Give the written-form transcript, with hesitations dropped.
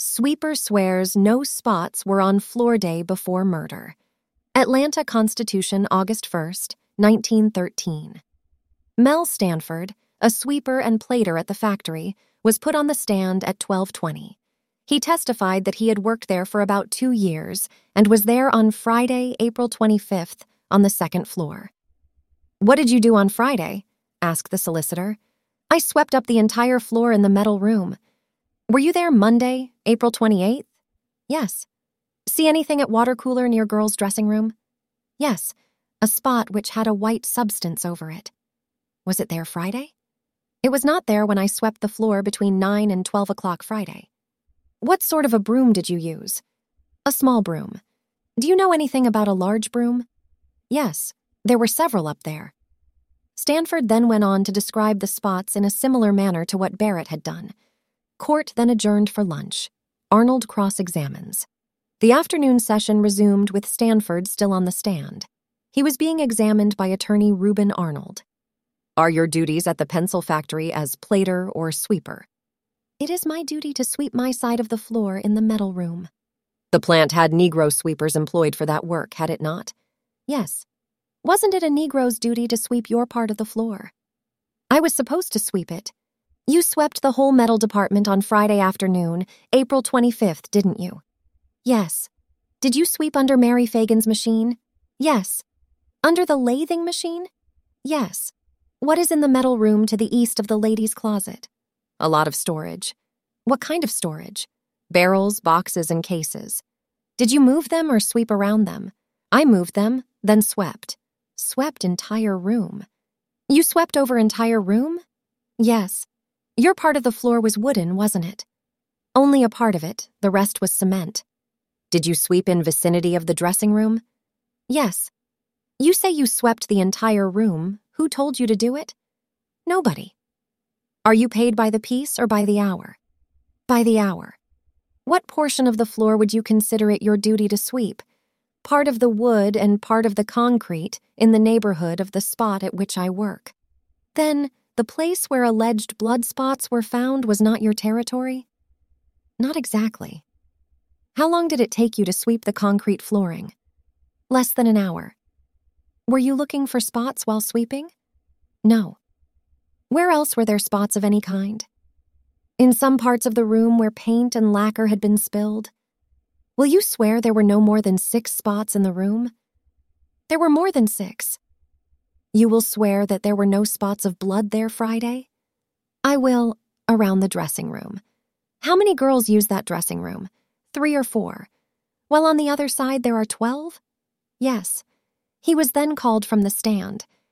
Sweeper swears no spots were on floor day before murder. Atlanta Constitution, August 1st, 1913. Mel Stanford, a sweeper and plater at the factory, was put on the stand at 12:20. He testified that he had worked there for about 2 years and was there on Friday, April 25th, on the second floor. "What did you do on Friday?" asked the solicitor. "I swept up the entire floor in the metal room." "Were you there Monday, April 28th? "Yes." "See anything at water cooler near girls' dressing room?" "Yes, a spot which had a white substance over it." "Was it there Friday?" "It was not there when I swept the floor between 9 and 12 o'clock Friday." "What sort of a broom did you use?" "A small broom." "Do you know anything about a large broom?" "Yes, there were several up there." Stanford then went on to describe the spots in a similar manner to what Barrett had done. Court then adjourned for lunch. Arnold cross-examines. The afternoon session resumed with Stanford still on the stand. He was being examined by attorney Reuben Arnold. "Are your duties at the pencil factory as plater or sweeper?" "It is my duty to sweep my side of the floor in the metal room." "The plant had Negro sweepers employed for that work, had it not?" "Yes." "Wasn't it a Negro's duty to sweep your part of the floor?" "I was supposed to sweep it." "You swept the whole metal department on Friday afternoon, April 25th, didn't you?" "Yes." "Did you sweep under Mary Fagan's machine?" "Yes." "Under the lathing machine?" "Yes." "What is in the metal room to the east of the ladies' closet?" "A lot of storage." "What kind of storage?" "Barrels, boxes, and cases." "Did you move them or sweep around them?" "I moved them, then swept." "Swept entire room." "You swept over entire room?" "Yes." "Your part of the floor was wooden, wasn't it?" "Only a part of it, the rest was cement." "Did you sweep in vicinity of the dressing room?" "Yes." "You say you swept the entire room. Who told you to do it?" "Nobody." "Are you paid by the piece or by the hour?" "By the hour." "What portion of the floor would you consider it your duty to sweep?" "Part of the wood and part of the concrete in the neighborhood of the spot at which I work." "Then the place where alleged blood spots were found was not your territory?" "Not exactly." "How long did it take you to sweep the concrete flooring?" "Less than an hour." "Were you looking for spots while sweeping?" "No." "Where else were there spots of any kind?" "In some parts of the room where paint and lacquer had been spilled." "Will you swear there were no more than 6 spots in the room?" "There were more than 6. "You will swear that there were no spots of blood there Friday?" "I will, around the dressing room." "How many girls use that dressing room?" 3 or 4. "While on the other side there are 12? "Yes." He was then called from the stand.